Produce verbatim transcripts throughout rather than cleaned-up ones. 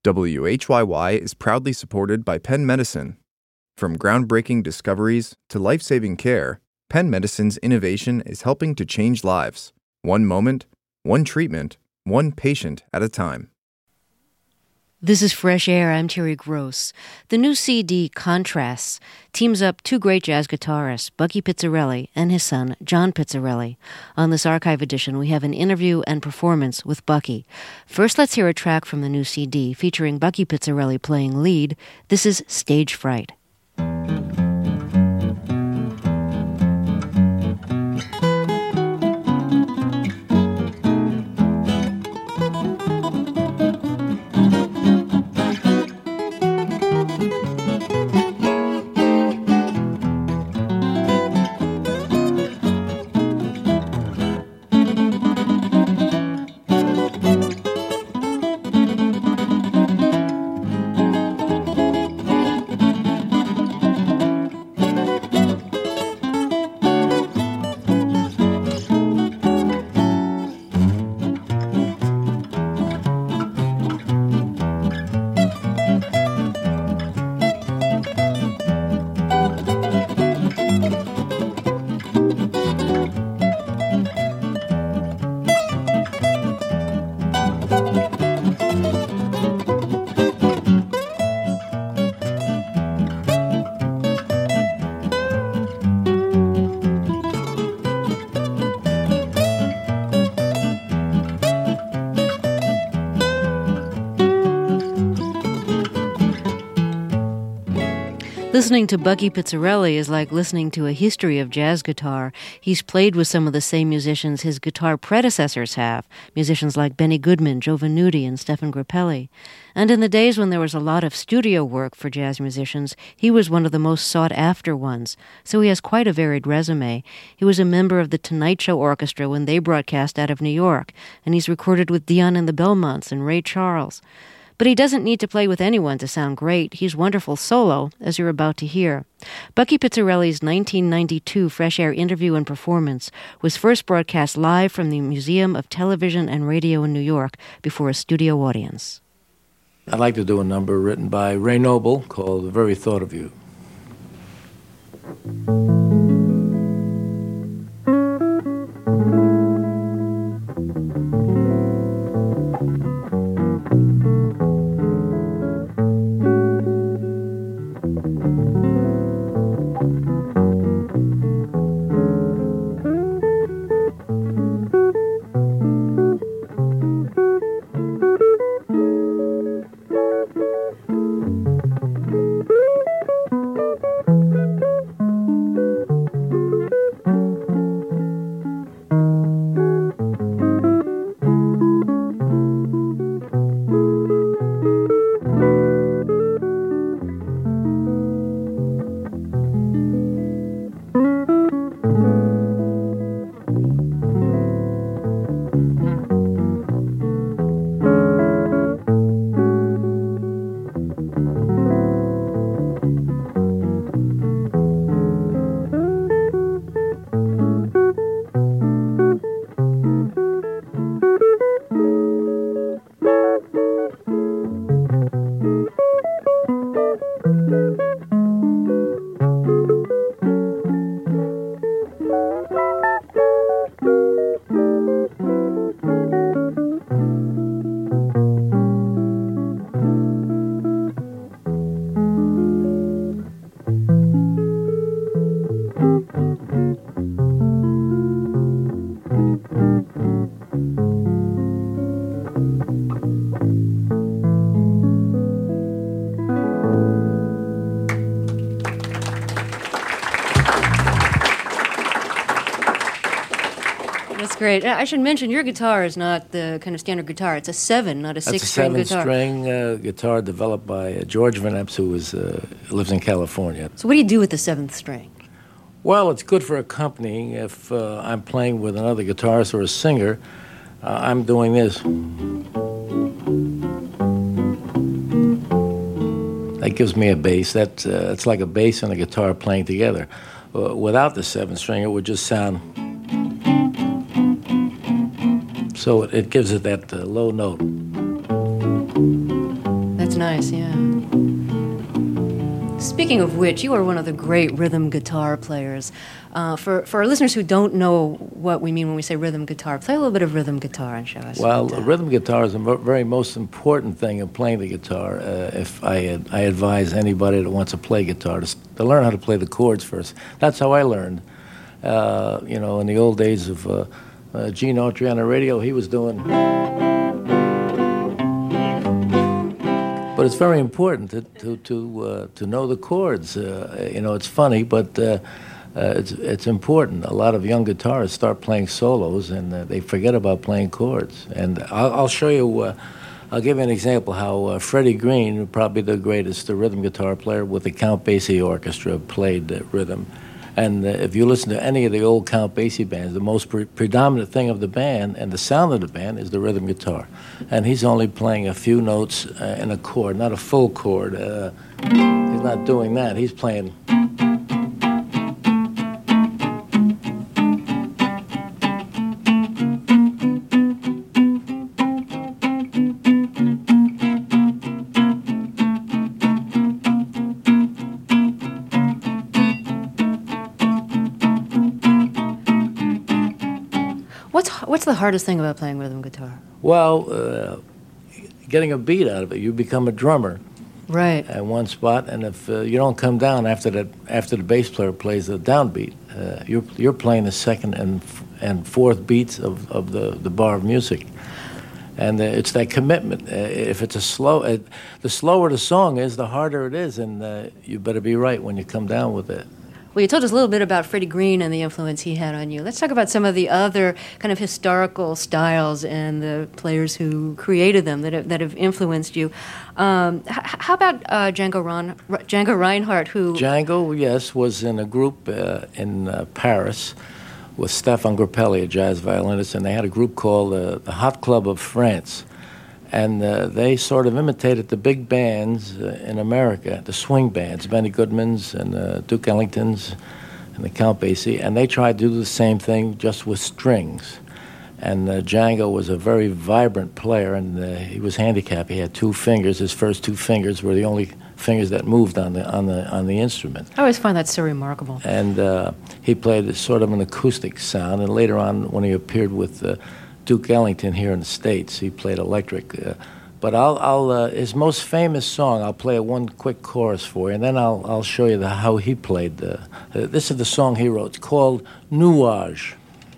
W H Y Y is proudly supported by Penn Medicine. From groundbreaking discoveries to life-saving care, Penn Medicine's innovation is helping to change lives, one moment, one treatment, one patient at a time. This is Fresh Air. I'm Terry Gross. The new C D, Contrasts, teams up two great jazz guitarists, Bucky Pizzarelli and his son, John Pizzarelli. On this archive edition, we have an interview and performance with Bucky. First, let's hear a track from the new C D featuring Bucky Pizzarelli playing lead. This is Stage Fright. Listening to Bucky Pizzarelli is like listening to a history of jazz guitar. He's played with some of the same musicians his guitar predecessors have, musicians like Benny Goodman, Joe Venuti, and Stefan Grappelli. And in the days when there was a lot of studio work for jazz musicians, he was one of the most sought-after ones. So he has quite a varied resume. He was a member of the Tonight Show Orchestra when they broadcast out of New York, and he's recorded with Dion and the Belmonts and Ray Charles. But he doesn't need to play with anyone to sound great. He's wonderful solo, as you're about to hear. Bucky Pizzarelli's nineteen ninety-two Fresh Air interview and performance was first broadcast live from the Museum of Television and Radio in New York before a studio audience. I'd like to do a number written by Ray Noble called The Very Thought of You. Great. I should mention your guitar is not the kind of standard guitar. It's a seven, not a six-string guitar. That's a seven-string uh, guitar developed by uh, George Van Epps, who is, uh, lives in California. So what do you do with the seventh string? Well, it's good for accompanying. If uh, I'm playing with another guitarist or a singer, uh, I'm doing this. That gives me a bass. That, uh, it's like a bass and a guitar playing together. Uh, without the seventh string, it would just sound... So it, it gives it that uh, low note. That's nice, yeah. Speaking of which, you are one of the great rhythm guitar players. Uh, for, for our listeners who don't know what we mean when we say rhythm guitar, play a little bit of rhythm guitar and show us. Well, what, uh, rhythm guitar is the mo- very most important thing in playing the guitar. Uh, if I ad- I advise anybody that wants to play guitar to, s- to learn how to play the chords first. That's how I learned. Uh, you know, in the old days of uh, uh, Gene Autry on the radio, he was doing... But it's very important to to to, uh, to know the chords. Uh, you know, it's funny, but uh, uh, it's it's important. A lot of young guitarists start playing solos, and uh, they forget about playing chords. And I'll, I'll show you. Uh, I'll give you an example how uh, Freddie Green, probably the greatest uh, rhythm guitar player with the Count Basie Orchestra, played uh, rhythm. And uh, if you listen to any of the old Count Basie bands, the most pre- predominant thing of the band and the sound of the band is the rhythm guitar. And he's only playing a few notes uh, in a chord, not a full chord. Uh, he's not doing that. He's playing... What's what's the hardest thing about playing rhythm guitar? Well, uh, getting a beat out of it. You become a drummer Right. at one spot, and if uh, you don't come down after that, after the bass player plays the downbeat, uh, you're you're playing the second and f- and fourth beats of, of the, the bar of music, and uh, it's that commitment. Uh, if it's a slow, uh, the slower the song is, the harder it is, and uh, you better be right when you come down with it. Well, you told us a little bit about Freddie Green and the influence he had on you. Let's talk about some of the other kind of historical styles and the players who created them that have, that have influenced you. Um, h- how about uh, Django, Ron, R- Django Reinhardt, who... Django, yes, was in a group uh, in uh, Paris with Stefan Grappelli, a jazz violinist, and they had a group called uh, the Hot Club of France. And uh, they sort of imitated the big bands uh, in America, the swing bands, Benny Goodman's and uh, Duke Ellington's and the Count Basie, and they tried to do the same thing just with strings. And uh, Django was a very vibrant player, and uh, he was handicapped. He had two fingers. His first two fingers were the only fingers that moved on the on the on the instrument. I always find that so remarkable. And uh, he played sort of an acoustic sound. And later on, when he appeared with uh, Duke Ellington here in the States, he played electric. Uh, but I'll, I'll uh, his most famous song, I'll play one quick chorus for you, and then I'll I'll show you the, how he played. The, uh, this is the song he wrote. It's called Nuage.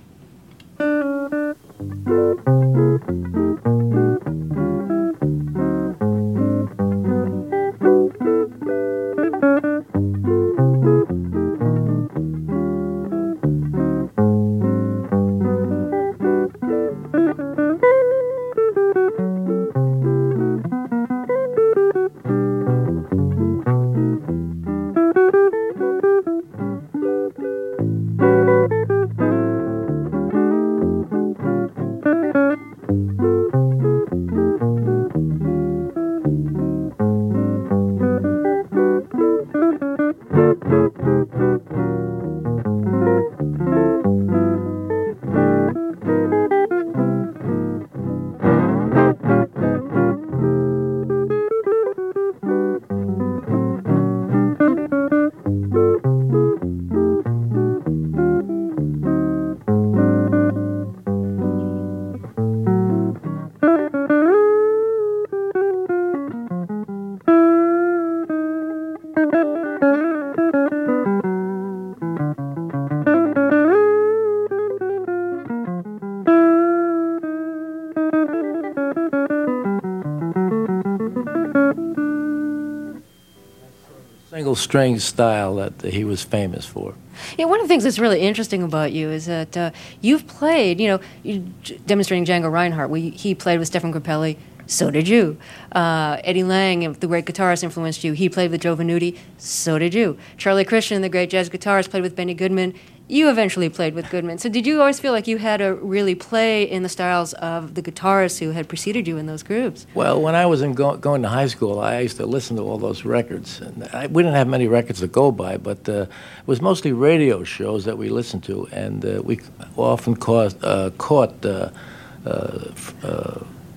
Single string style that he was famous for. Yeah, one of the things that's really interesting about you is that uh, you've played, you know, you, demonstrating Django Reinhardt. We, he played with Stefan Grappelli. So did you. Uh, Eddie Lang, the great guitarist, influenced you. He played with Joe Venuti. So did you. Charlie Christian, the great jazz guitarist, played with Benny Goodman. You eventually played with Goodman. So did you always feel like you had to really play in the styles of the guitarists who had preceded you in those groups? Well, when I was in go- going to high school, I used to listen to all those records. And I, we didn't have many records to go by, but uh, it was mostly radio shows that we listened to, and uh, we often caught, uh, caught uh, uh, uh,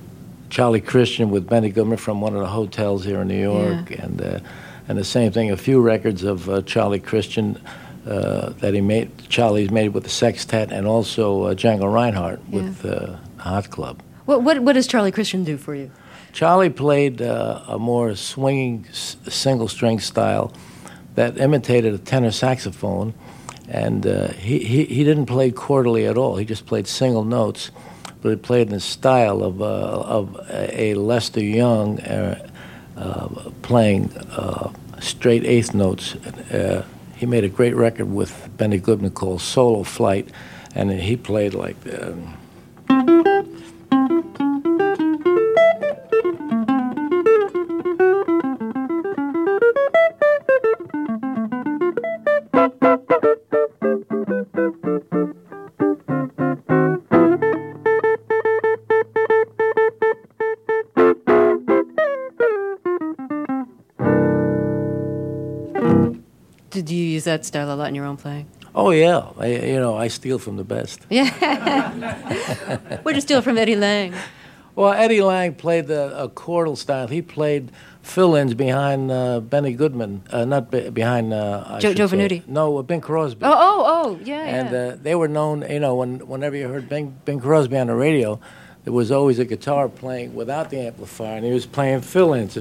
Charlie Christian with Benny Goodman from one of the hotels here in New York, Yeah. and uh, and the same thing. A few records of uh, Charlie Christian uh, that he made. Charlie's made with the Sextet, and also uh, Django Reinhardt Yeah. with uh, Hot Club. What, what, what does Charlie Christian do for you? Charlie played uh, a more swinging s- single-string style that imitated a tenor saxophone, and uh, he, he he didn't play chordally at all. He just played single notes, but he played in the style of uh, of a Lester Young uh, uh, playing uh, straight eighth notes. Uh, he made a great record with Benny Goodman called Solo Flight, and he played like. Um, Did you use that style a lot in your own playing? Oh yeah, I, you know I steal from the best. Yeah. What'd you steal from Eddie Lang? Well, Eddie Lang played the a chordal style. He played fill-ins behind uh, Benny Goodman, uh, not be, behind uh, I Jo- should Joe say. Venuti. No, uh, Bing Crosby. Oh, oh, oh, yeah, And yeah. uh, they were known, you know, when whenever you heard Bing, Bing Crosby on the radio, there was always a guitar playing without the amplifier, and he was playing fill-ins.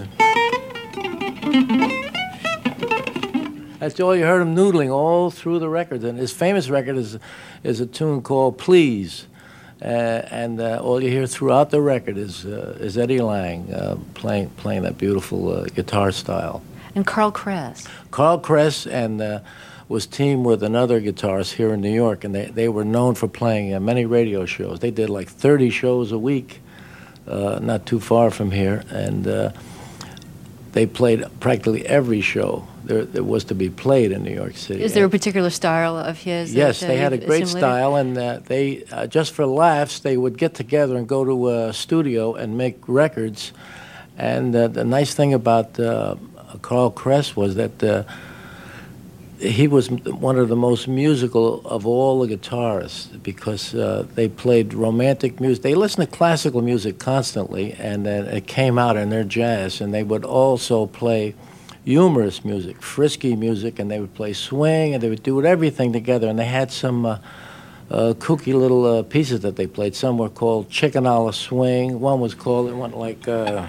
That's all you heard him noodling all through the records. And his famous record is is a tune called Please. Uh, and uh, all you hear throughout the record is uh, is Eddie Lang uh, playing playing that beautiful uh, guitar style. And Carl Kress. Carl Kress and uh, was teamed with another guitarist here in New York, and they, they were known for playing uh, many radio shows. They did like thirty shows a week, uh, not too far from here, and uh, they played practically every show there, there was to be played in New York City. Is there a particular style of his? Yes, that, uh, they had a you've great assimilated? style, and uh, they uh, just for laughs they would get together and go to a studio and make records. And uh, the nice thing about uh, Carl Kress was that uh, he was m- one of the most musical of all the guitarists because uh, they played romantic music. They listened to classical music constantly, and uh, it came out in their jazz. And they would also play humorous music, frisky music, and they would play swing, and they would do everything together. And they had some uh, uh, kooky little uh, pieces that they played. Some were called Chicken a la Swing. One was called, it went like... Uh,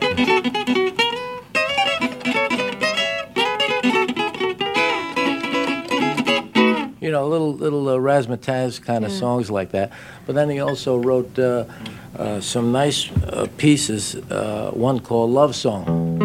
you know, little little uh, razzmatazz kind of Yeah. songs like that. But then he also wrote uh, uh, some nice uh, pieces, uh, one called Love Song.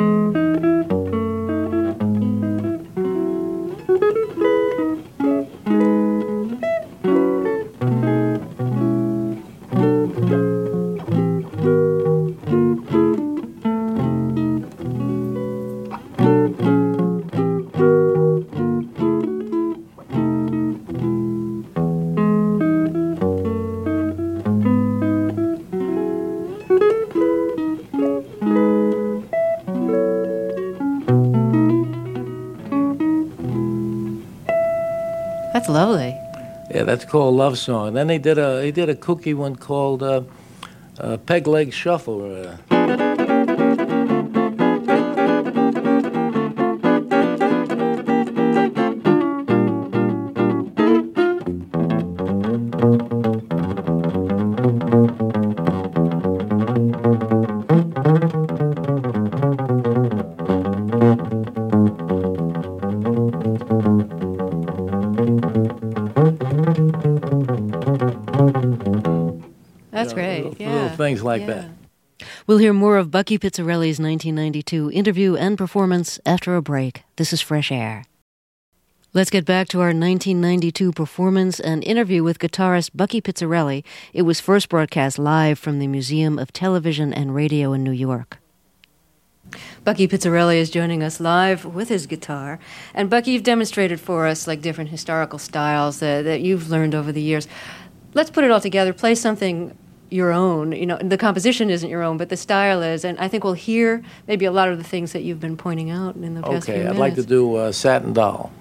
That's lovely. Yeah, that's called Love Song. Then he did a he did a kooky one called uh, uh, Peg Leg Shuffle. Uh, That's you know, great. Little, yeah. little things like yeah. that. We'll hear more of Bucky Pizzarelli's nineteen ninety-two interview and performance after a break. This is Fresh Air. Let's get back to our nineteen ninety-two performance and interview with guitarist Bucky Pizzarelli. It was first broadcast live from the Museum of Television and Radio in New York. Bucky Pizzarelli is joining us live with his guitar. And Bucky, you've demonstrated for us like different historical styles that, that you've learned over the years. Let's put it all together. Play something your own. You know, the composition isn't your own, but the style is. And I think we'll hear maybe a lot of the things that you've been pointing out in the past few Okay, minutes. I'd like to do uh, Satin Doll.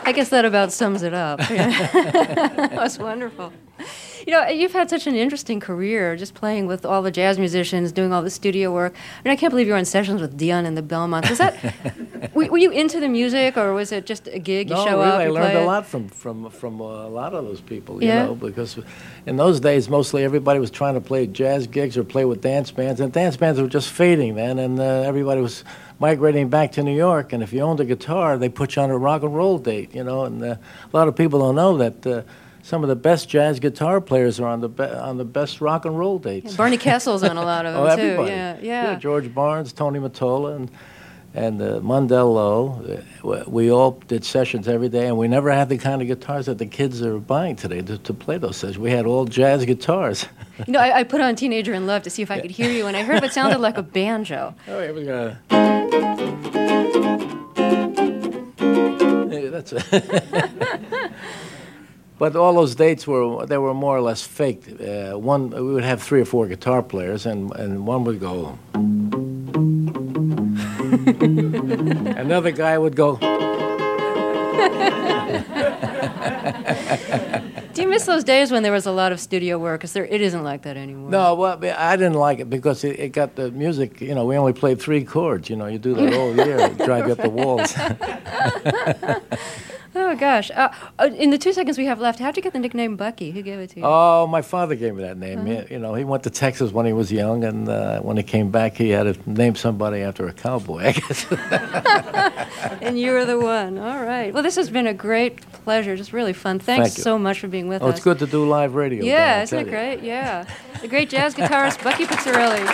I guess that about sums it up. Yeah. That was wonderful. You know, you've had such an interesting career, just playing with all the jazz musicians, doing all the studio work. I mean, I can't believe you were on sessions with Dion and the Belmonts. Was that? were, were you into the music, or was it just a gig? You no, show really, up, I you learned play a it? lot from from from uh, a lot of those people. You Yeah. know, because in those days, mostly everybody was trying to play jazz gigs or play with dance bands, and dance bands were just fading then, and uh, everybody was migrating back to New York. And if you owned a guitar, they put you on a rock and roll date. You know, and uh, a lot of people don't know that. Uh, Some of the best jazz guitar players are on the be- on the best rock and roll dates. Yeah, Barney Castle's on a lot of them, oh, too. everybody. Yeah, yeah. George Barnes, Tony Mottola, and and uh, Mundell Lowe. Uh, we all did sessions every day, and we never had the kind of guitars that the kids are buying today to, to play those sessions. We had all jazz guitars. You know, I, I put on Teenager in Love to see if I could hear you, and I heard what sounded like a banjo. Oh, here we go. Yeah, that's it. But all those dates were they were more or less faked. Uh, one we would have three or four guitar players, and, and one would go. Another guy would go. Do you miss those days when there was a lot of studio work? Because it isn't like that anymore. No, well, I didn't like it because it, it got the music. You know, we only played three chords. You know, you do that all year, it drive you up the walls. Oh, gosh. Uh, uh, in the two seconds we have left, how'd you get the nickname Bucky? Who gave it to you? Oh, my father gave me that name. Uh-huh. He- you know, he went to Texas when he was young, and uh, when he came back, he had to name somebody after a cowboy, I guess. And you were the one. All right. Well, this has been a great pleasure. Just really fun. Thanks Thank you. so much for being with Oh, us. it's good to do live radio. Don, Yeah, I'll isn't it tell you. great? Yeah. The great jazz guitarist Bucky Pizzarelli.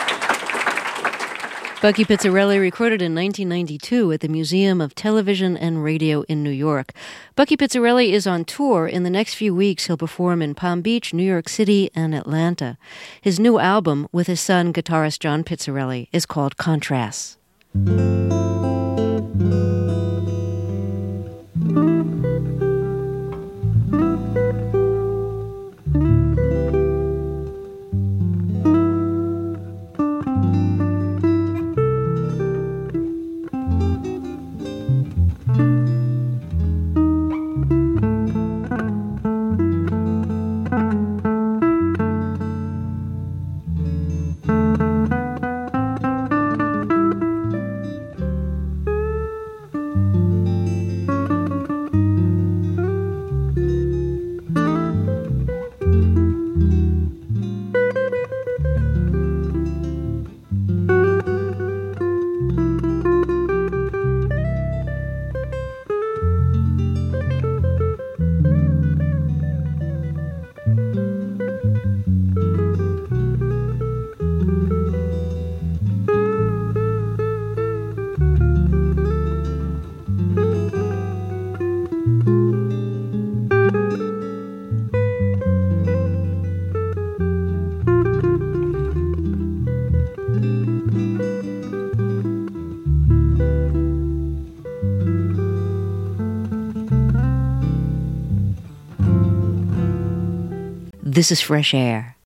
Bucky Pizzarelli recorded in nineteen ninety-two at the Museum of Television and Radio in New York. Bucky Pizzarelli is on tour. In the next few weeks, he'll perform in Palm Beach, New York City, and Atlanta. His new album, with his son, guitarist John Pizzarelli, is called Contrasts. This is Fresh Air.